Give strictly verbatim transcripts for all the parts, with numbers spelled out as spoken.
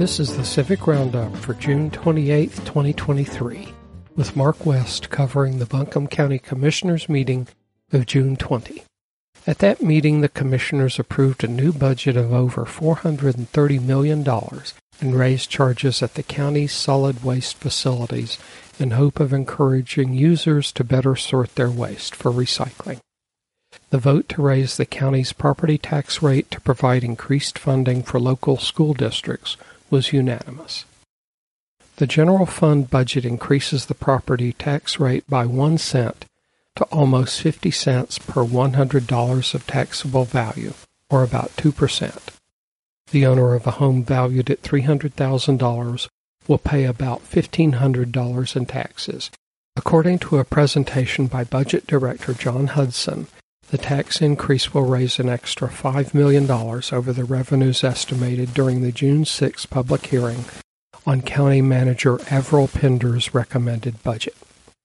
This is the Civic Roundup for June twenty-eighth, twenty twenty-three, with Mark West covering the Buncombe County Commissioners meeting of June twentieth. At that meeting, the Commissioners approved a new budget of over four hundred thirty million dollars and raised charges at the county's solid waste facilities in hope of encouraging users to better sort their waste for recycling. The vote to raise the county's property tax rate to provide increased funding for local school districts was unanimous. The general fund budget increases the property tax rate by one cent to almost fifty cents per one hundred dollars of taxable value, or about two percent. The owner of a home valued at three hundred thousand dollars will pay about fifteen hundred dollars in taxes. According to a presentation by Budget Director John Hudson, the tax increase will raise an extra five million dollars over the revenues estimated during the June sixth public hearing on County Manager Avril Pender's recommended budget.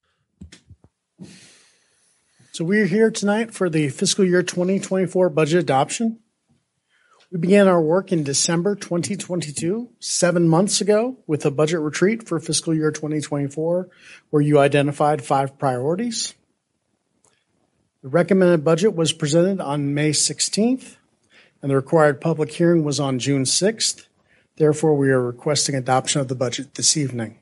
So we're here tonight for the fiscal year twenty twenty-four budget adoption. We began our work in December twenty twenty-two, seven months ago, with a budget retreat for fiscal year twenty twenty-four, where you identified five priorities. The recommended budget was presented on May sixteenth, and the required public hearing was on June sixth. Therefore, we are requesting adoption of the budget this evening.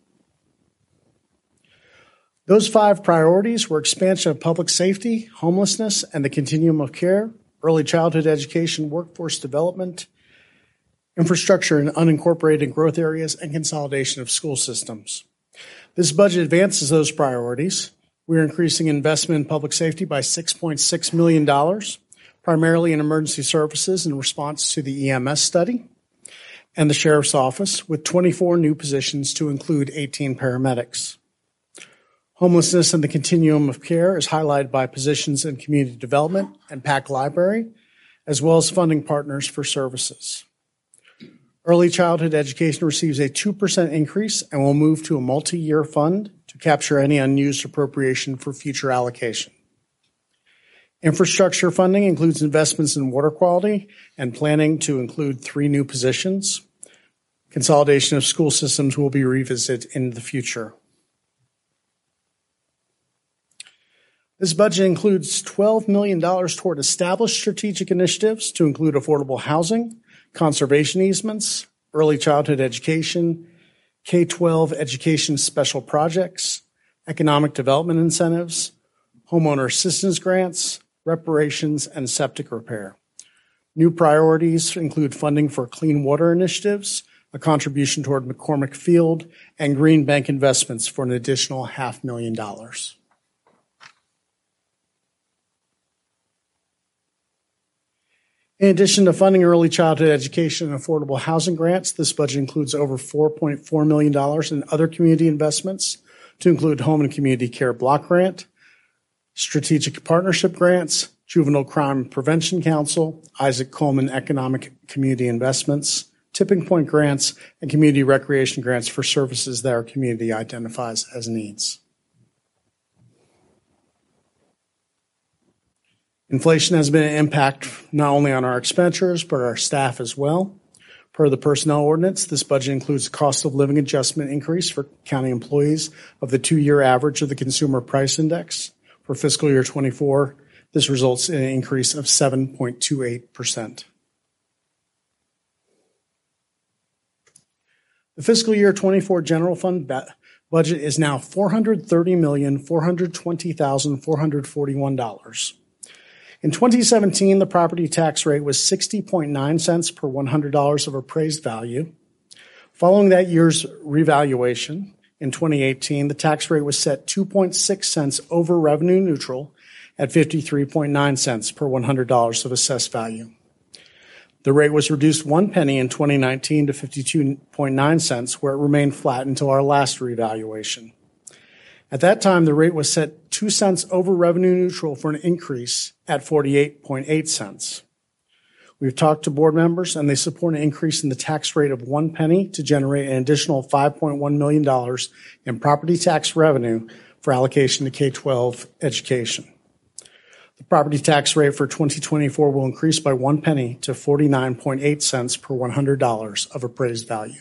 Those five priorities were expansion of public safety, homelessness, and the continuum of care, early childhood education, workforce development, infrastructure in unincorporated growth areas, and consolidation of school systems. This budget advances those priorities. We're increasing investment in public safety by six point six million dollars, primarily in emergency services in response to the E M S study, and the Sheriff's Office, with twenty-four new positions to include eighteen paramedics. Homelessness and the continuum of care is highlighted by positions in community development and P A C library, as well as funding partners for services. Early childhood education receives a two percent increase and will move to a multi-year fund to capture any unused appropriation for future allocation. Infrastructure funding includes investments in water quality and planning to include three new positions. Consolidation of school systems will be revisited in the future. This budget includes twelve million dollars toward established strategic initiatives to include affordable housing, conservation easements, early childhood education, K twelve education special projects, economic development incentives, homeowner assistance grants, reparations, and septic repair. New priorities include funding for clean water initiatives, a contribution toward McCormick Field, and Green Bank investments for an additional half million dollars. In addition to funding early childhood education and affordable housing grants, this budget includes over four point four million dollars in other community investments to include Home and Community Care Block Grant, Strategic Partnership Grants, Juvenile Crime Prevention Council, Isaac Coleman Economic Community Investments, Tipping Point Grants, and Community Recreation Grants for services that our community identifies as needs. Inflation has been an impact not only on our expenditures, but our staff as well. Per the personnel ordinance, this budget includes a cost of living adjustment increase for county employees of the two-year average of the Consumer Price Index. For fiscal year twenty-four, this results in an increase of seven point two eight percent. The fiscal year twenty-four general fund budget is now four hundred thirty million, four hundred twenty thousand, four hundred forty-one dollars. In twenty seventeen, the property tax rate was sixty point nine cents per one hundred dollars of appraised value. Following that year's revaluation, in twenty eighteen, the tax rate was set two point six cents over revenue neutral at fifty-three point nine cents per one hundred dollars of assessed value. The rate was reduced one penny in twenty nineteen to fifty-two point nine cents, where it remained flat until our last revaluation. At that time, the rate was set two cents over revenue neutral for an increase at forty-eight point eight cents. We've talked to board members, and they support an increase in the tax rate of one penny to generate an additional five point one million dollars in property tax revenue for allocation to K twelve education. The property tax rate for twenty twenty-four will increase by one penny to forty-nine point eight cents per one hundred dollars of appraised value.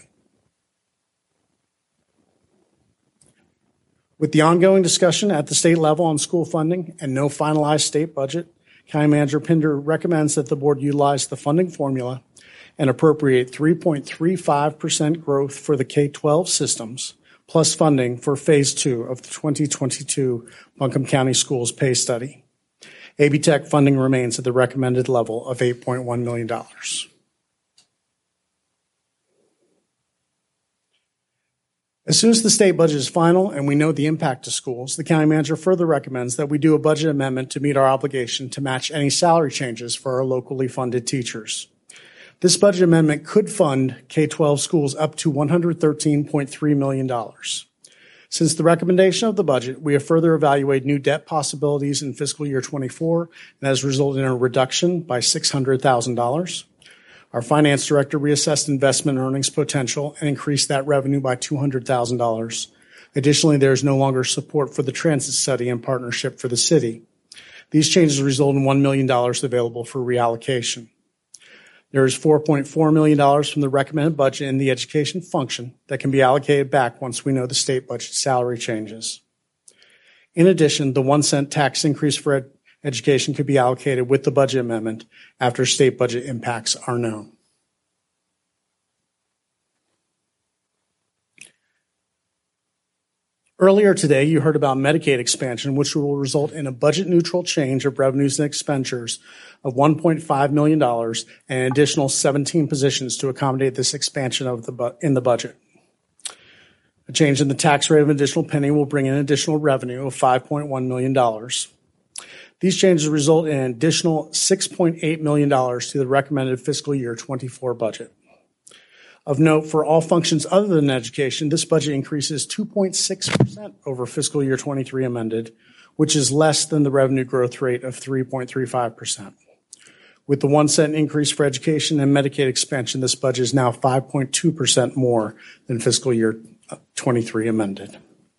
With the ongoing discussion at the state level on school funding and no finalized state budget, County Manager Pinder recommends that the board utilize the funding formula and appropriate three point three five percent growth for the K twelve systems, plus funding for Phase two of the twenty twenty-two Buncombe County Schools pay study. A B Tech funding remains at the recommended level of eight point one million dollars. As soon as the state budget is final and we know the impact to schools, the county manager further recommends that we do a budget amendment to meet our obligation to match any salary changes for our locally funded teachers. This budget amendment could fund K twelve schools up to one hundred thirteen point three million dollars. Since the recommendation of the budget, we have further evaluated new debt possibilities in fiscal year twenty-four and has resulted in a reduction by six hundred thousand dollars. Our finance director reassessed investment earnings potential and increased that revenue by two hundred thousand dollars. Additionally, there is no longer support for the transit study and partnership for the city. These changes result in one million dollars available for reallocation. There is four point four million dollars from the recommended budget in the education function that can be allocated back once we know the state budget salary changes. In addition, the one cent tax increase for ed- education could be allocated with the budget amendment after state budget impacts are known. Earlier today, you heard about Medicaid expansion, which will result in a budget-neutral change of revenues and expenditures of one point five million dollars and an additional seventeen positions to accommodate this expansion of the bu- in the budget. A change in the tax rate of an additional penny will bring in additional revenue of five point one million dollars. These changes result in an additional six point eight million dollars to the recommended fiscal year twenty-four budget. Of note, for all functions other than education, this budget increases two point six percent over fiscal year twenty-three amended, which is less than the revenue growth rate of three point three five percent. With the one cent increase for education and Medicaid expansion, this budget is now five point two percent more than fiscal year twenty-three amended.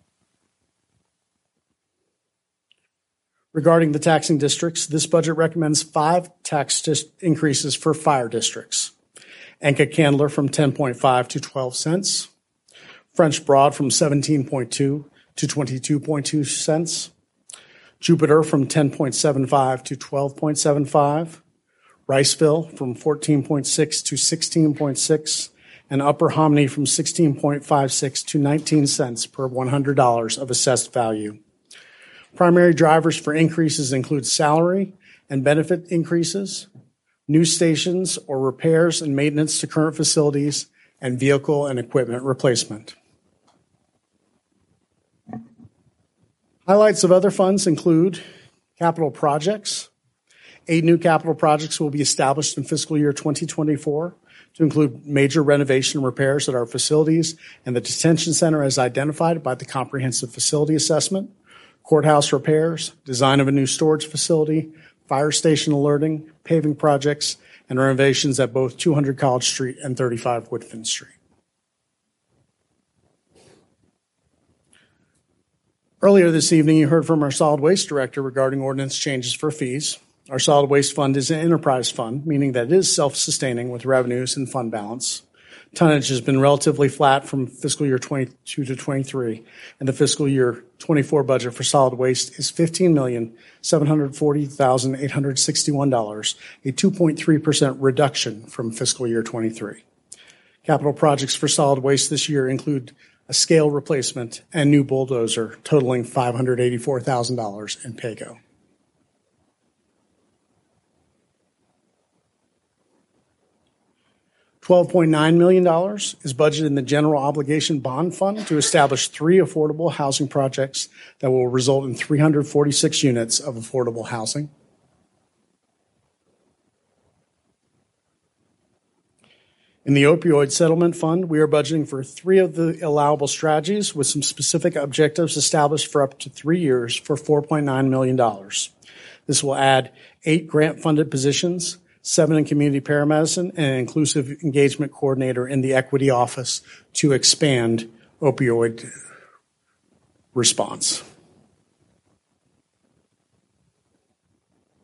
Regarding the taxing districts, this budget recommends five tax dis- increases for fire districts. Enka Candler from ten point five to twelve cents. French Broad from seventeen point two to twenty-two point two cents. Jupiter from ten point seven five to twelve point seven five. Riceville from fourteen point six to sixteen point six. And Upper Hominy from sixteen point five six to nineteen cents per one hundred dollars of assessed value. Primary drivers for increases include salary and benefit increases, new stations or repairs and maintenance to current facilities, and vehicle and equipment replacement. Highlights of other funds include capital projects. Eight new capital projects will be established in fiscal year twenty twenty-four to include major renovation and repairs at our facilities and the detention center as identified by the comprehensive facility assessment, courthouse repairs, design of a new storage facility, fire station alerting, paving projects, and renovations at both two hundred College Street and thirty-five Woodfin Street. Earlier this evening, you heard from our solid waste director regarding ordinance changes for fees. Our solid waste fund is an enterprise fund, meaning that it is self-sustaining with revenues and fund balance. Tonnage has been relatively flat from fiscal year twenty-two to twenty-three, and the fiscal year twenty-four budget for solid waste is fifteen million seven hundred forty thousand eight hundred sixty-one dollars, a two point three percent reduction from fiscal year twenty-three. Capital projects for solid waste this year include a scale replacement and new bulldozer totaling five hundred eighty-four thousand dollars in paygo. twelve point nine million dollars is budgeted in the general obligation bond fund to establish three affordable housing projects that will result in three hundred forty-six units of affordable housing. In the opioid settlement fund, we are budgeting for three of the allowable strategies with some specific objectives established for up to three years for four point nine million dollars. This will add eight grant-funded positions, seven in community paramedicine, and an inclusive engagement coordinator in the equity office to expand opioid response.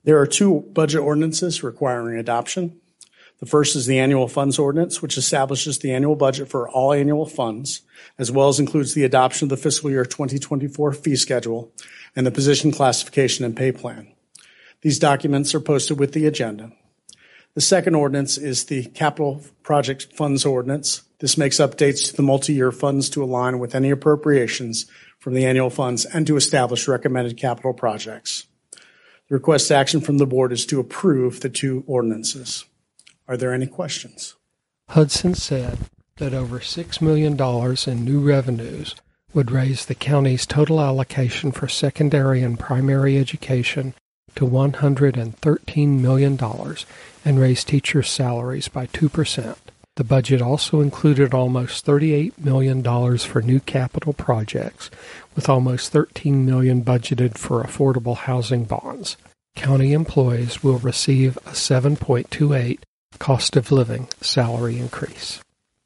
There are two budget ordinances requiring adoption. The first is the Annual Funds Ordinance, which establishes the annual budget for all annual funds, as well as includes the adoption of the fiscal year twenty twenty-four fee schedule and the position classification and pay plan. These documents are posted with the agenda. The second ordinance is the Capital Project Funds Ordinance. This makes updates to the multi-year funds to align with any appropriations from the annual funds and to establish recommended capital projects. The request action from the board is to approve the two ordinances. Are there any questions? Hudson said that over six million dollars in new revenues would raise the county's total allocation for secondary and primary education to one hundred thirteen million dollars and raise teachers' salaries by two percent. The budget also included almost thirty-eight million dollars for new capital projects, with almost thirteen million dollars budgeted for affordable housing bonds. County employees will receive a seven point two eight cost of living salary increase.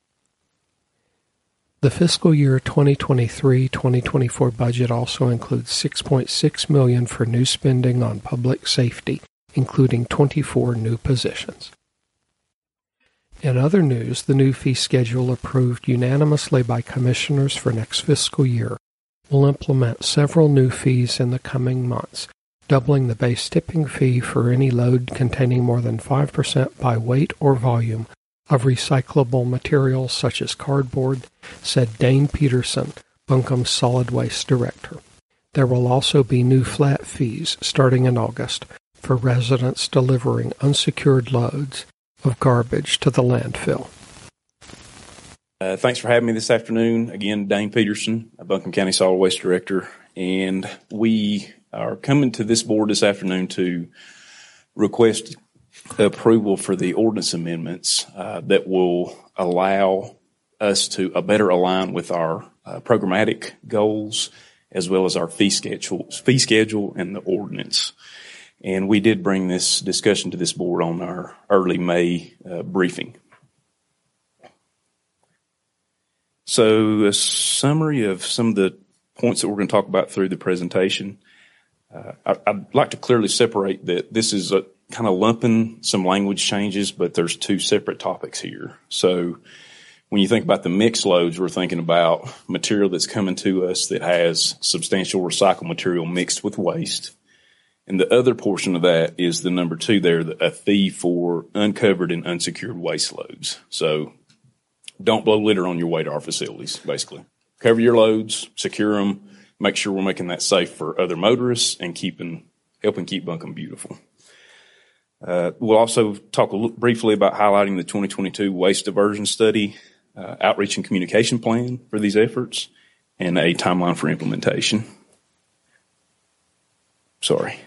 The fiscal year twenty twenty-three twenty twenty-four budget also includes six point six million dollars for new spending on public safety, including twenty-four new positions. In other news, the new fee schedule approved unanimously by commissioners for next fiscal year will implement several new fees in the coming months, doubling the base tipping fee for any load containing more than five percent by weight or volume of recyclable materials such as cardboard, said Dane Peterson, Buncombe's solid waste director. There will also be new flat fees starting in August for residents delivering unsecured loads of garbage to the landfill. Uh, thanks for having me this afternoon. Again, Dane Peterson, Buncombe County Solid Waste Director, and we are coming to this board this afternoon to request approval for the ordinance amendments uh, that will allow us to uh, better align with our uh, programmatic goals as well as our fee schedule, fee schedule and the ordinance. And we did bring this discussion to this board on our early May uh, briefing. So a summary of some of the points that we're going to talk about through the presentation. Uh, I, I'd like to clearly separate that this is a kind of lumping some language changes, but there's two separate topics here. So when you think about the mixed loads, we're thinking about material that's coming to us that has substantial recycled material mixed with waste. And the other portion of that is the number two there, a fee for uncovered and unsecured waste loads. So don't blow litter on your way to our facilities, basically. Cover your loads, secure them, make sure we're making that safe for other motorists and keeping, helping keep Buncombe beautiful. Uh, we'll also talk a little, briefly about highlighting the twenty twenty-two waste diversion study, uh, outreach and communication plan for these efforts, and a timeline for implementation. Sorry.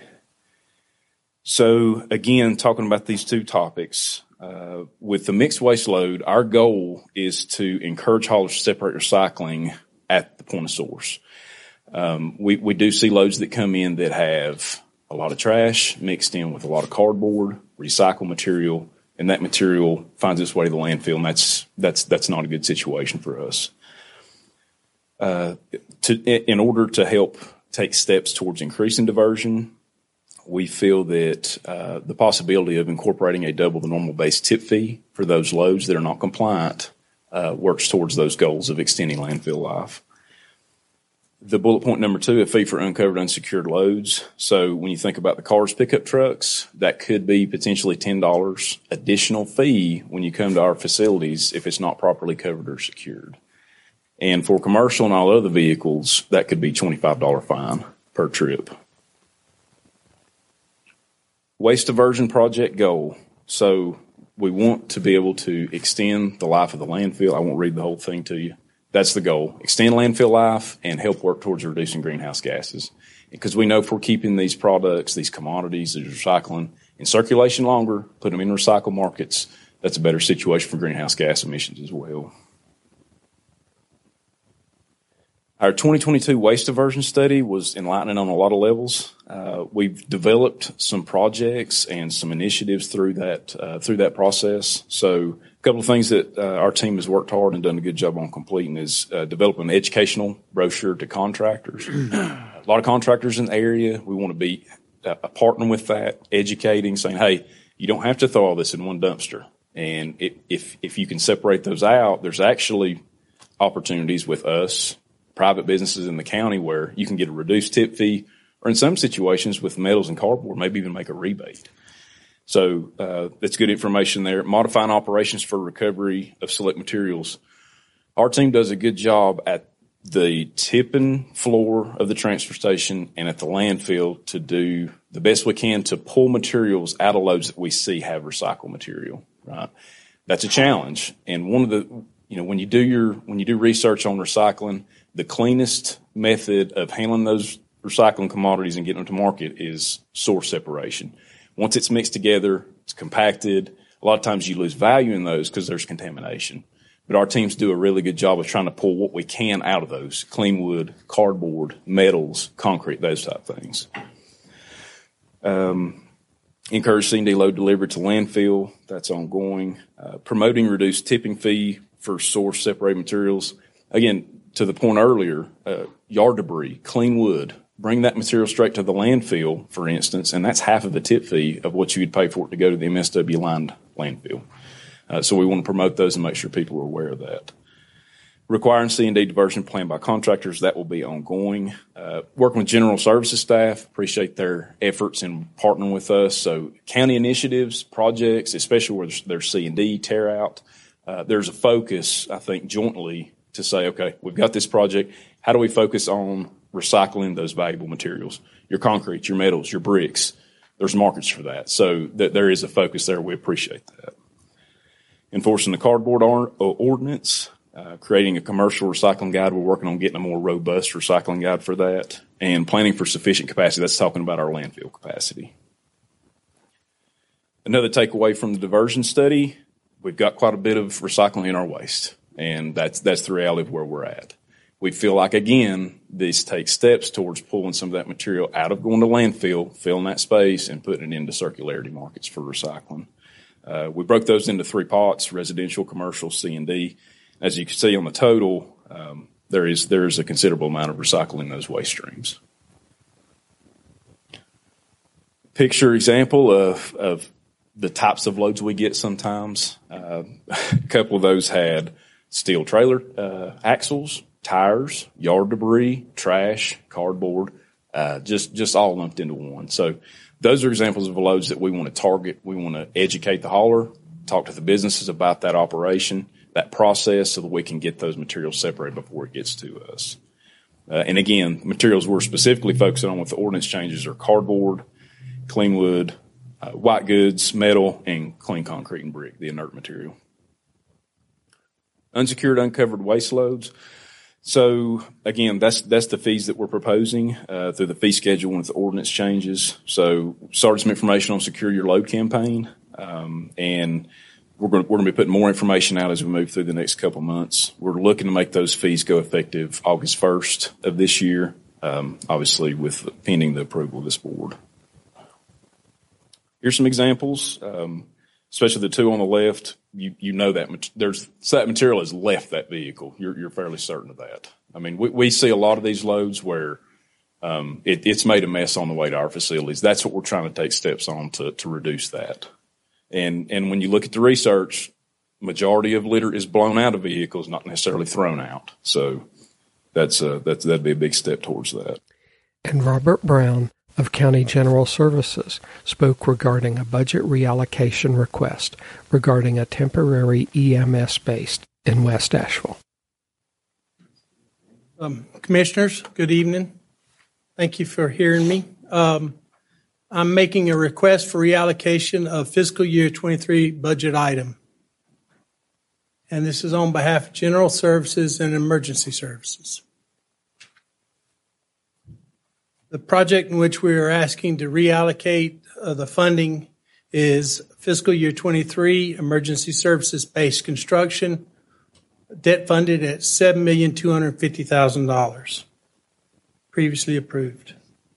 So again, talking about these two topics, uh, with the mixed waste load, our goal is to encourage haulers to separate recycling at the point of source. Um, we, we do see loads that come in that have a lot of trash mixed in with a lot of cardboard, recycled material, and that material finds its way to the landfill, and that's that's that's not a good situation for us. Uh, to, in order to help take steps towards increasing diversion, we feel that uh, the possibility of incorporating a double the normal base tip fee for those loads that are not compliant uh, works towards those goals of extending landfill life. The bullet point number two, a fee for uncovered unsecured loads. So when you think about the cars pickup trucks, that could be potentially ten dollars additional fee when you come to our facilities if it's not properly covered or secured. And for commercial and all other vehicles, that could be twenty-five dollars fine per trip. Waste diversion project goal. So we want to be able to extend the life of the landfill. I won't read the whole thing to you. That's the goal. Extend landfill life and help work towards reducing greenhouse gases. Because we know if we're keeping these products, these commodities, these recycling in circulation longer, put them in recycle markets, that's a better situation for greenhouse gas emissions as well. Our twenty twenty-two waste diversion study was enlightening on a lot of levels. Uh, we've developed some projects and some initiatives through that uh, through that process. So a couple of things that uh, our team has worked hard and done a good job on completing is uh, developing an educational brochure to contractors. A lot of contractors in the area. We want to be uh, partnering with that, educating, saying, hey, you don't have to throw all this in one dumpster. And it, if if you can separate those out, there's actually opportunities with us, private businesses in the county, where you can get a reduced tip fee, or in some situations with metals and cardboard, maybe even make a rebate. So uh, that's good information there. Modifying operations for recovery of select materials. Our team does a good job at the tipping floor of the transfer station and at the landfill to do the best we can to pull materials out of loads that we see have recycled material, right? That's a challenge. And one of the, you know, when you do your, when you do research on recycling, the cleanest method of handling those recycling commodities and getting them to market is source separation. Once it's mixed together, it's compacted. A lot of times you lose value in those because there's contamination. But our teams do a really good job of trying to pull what we can out of those: clean wood, cardboard, metals, concrete, those type of things. Um, encourage C and D load delivery to landfill. That's ongoing. Uh, promoting reduced tipping fee for source separated materials. Again, to the point earlier, uh, yard debris, clean wood, bring that material straight to the landfill, for instance, and that's half of the tip fee of what you would pay for it to go to the M S W-lined landfill. Uh, so we want to promote those and make sure people are aware of that. Requiring C and D diversion plan by contractors, that will be ongoing. Uh, working with general services staff, appreciate their efforts in partnering with us. So county initiatives, projects, especially where there's, there's C and D tear out, uh, there's a focus, I think, jointly to say, okay, we've got this project. How do we focus on recycling those valuable materials? Your concrete, your metals, your bricks. There's markets for that. So th- there is a focus there. We appreciate that. Enforcing the cardboard or- ordinance, uh, creating a commercial recycling guide. We're working on getting a more robust recycling guide for that, and planning for sufficient capacity. That's talking about our landfill capacity. Another takeaway from the diversion study, we've got quite a bit of recycling in our waste, and that's that's the reality of where we're at. We feel like, again, this takes steps towards pulling some of that material out of going to landfill, filling that space, and putting it into circularity markets for recycling. Uh, we broke those into three pots: residential, commercial, C and D. As you can see on the total, um, there is there is a considerable amount of recycling in those waste streams. Picture example of, of the types of loads we get sometimes. Uh, a couple of those had steel trailer uh, axles, tires, yard debris, trash, cardboard, uh, just just all lumped into one. So those are examples of loads that we want to target. We want to educate the hauler, talk to the businesses about that operation, that process, so that we can get those materials separated before it gets to us. Uh, and again, materials we're specifically focusing on with the ordinance changes are cardboard, clean wood, uh, white goods, metal, and clean concrete and brick, the inert material. Unsecured, uncovered waste loads. So again, that's that's the fees that we're proposing uh, through the fee schedule with the ordinance changes. So started some information on Secure Your Load campaign, um, and we're going we're going to be putting more information out as we move through the next couple months. We're looking to make those fees go effective August first of this year, um, obviously with pending the approval of this board. Here's some examples, um, especially the two on the left. You you know that there's so that material has left that vehicle. You're you're fairly certain of that. I mean, we, we see a lot of these loads where um, it, it's made a mess on the way to our facilities. That's what we're trying to take steps on to to reduce that. And and when you look at the research, majority of litter is blown out of vehicles, not necessarily thrown out. So that's uh, that's that'd be a big step towards that. And Robert Brown of County General Services spoke regarding a budget reallocation request regarding a temporary E M S base in West Asheville. Um, Commissioners, good evening. Thank you for hearing me. Um, I'm making a request for reallocation of fiscal year twenty-three budget item. And this is on behalf of General Services and Emergency Services. The project in which we are asking to reallocate uh, the funding is fiscal year twenty-three emergency services based construction, debt funded at seven million two hundred fifty thousand dollars, previously approved.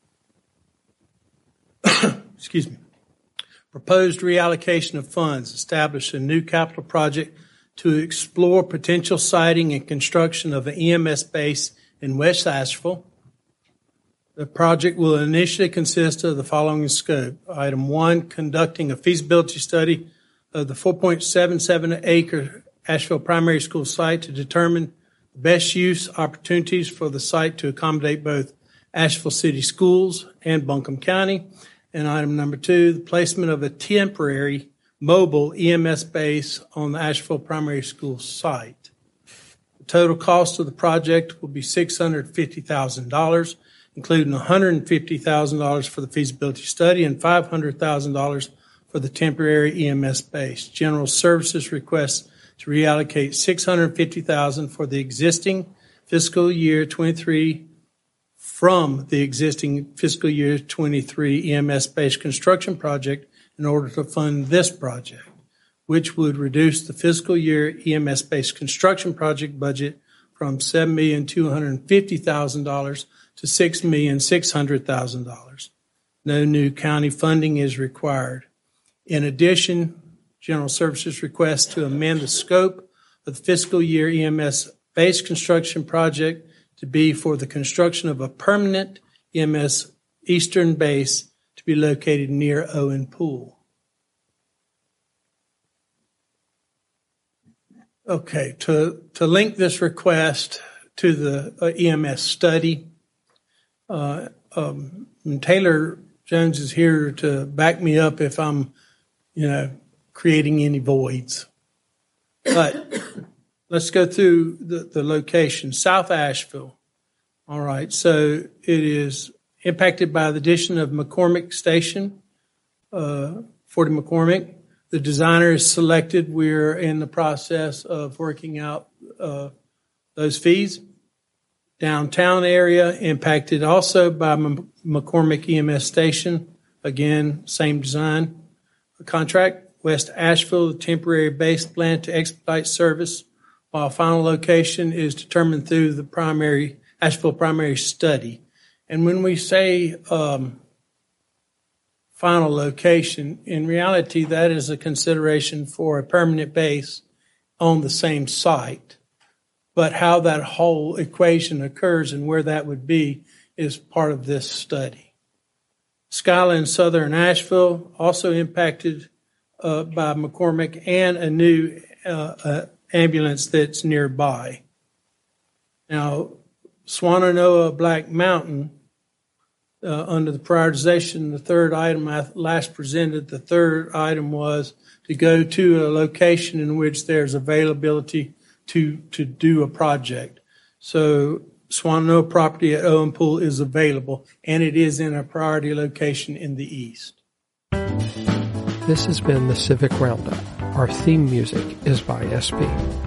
Excuse me. Proposed reallocation of funds establish a new capital project to explore potential siting and construction of an E M S base in West Asheville. The project will initially consist of the following scope. Item one, conducting a feasibility study of the four point seven seven acre Asheville Primary School site to determine the best use opportunities for the site to accommodate both Asheville City Schools and Buncombe County. And item number two, the placement of a temporary mobile E M S base on the Asheville Primary School site. The total cost of the project will be six hundred fifty thousand dollars, including one hundred fifty thousand dollars for the feasibility study and five hundred thousand dollars for the temporary E M S base. General Services requests to reallocate six hundred fifty thousand dollars for the existing fiscal year twenty-three from the existing fiscal year twenty-three E M S-based construction project in order to fund this project, which would reduce the fiscal year E M S-based construction project budget from seven million two hundred fifty thousand dollars to six million six hundred thousand dollars. No new county funding is required. In addition, General Services requests to amend the scope of the fiscal year E M S-based construction project to be for the construction of a permanent E M S eastern base to be located near Owen Pool. Okay, to, to link this request to the uh, E M S study, uh, um, Taylor Jones is here to back me up if I'm, you know, creating any voids. But let's go through the, the location. South Asheville. All right, so it is impacted by the addition of McCormick Station, uh, forty McCormick. The designer is selected. We're in the process of working out uh, those fees. Downtown area impacted also by M- McCormick E M S Station. Again, same design contract. West Asheville, the temporary base plan to expedite service, while final location is determined through the primary Asheville primary study. And when we say um, final location, in reality, that is a consideration for a permanent base on the same site. But how that whole equation occurs and where that would be is part of this study. Skyland Southern Asheville also impacted uh, by McCormick and a new uh, uh, ambulance that's nearby. Now, Swannanoa Black Mountain, uh, under the prioritization, the third item I last presented, the third item was to go to a location in which there's availability to, to do a project. So Swannanoa property at Owen Pool is available, and it is in a priority location in the east. This has been the Civic Roundup. Our theme music is by S P.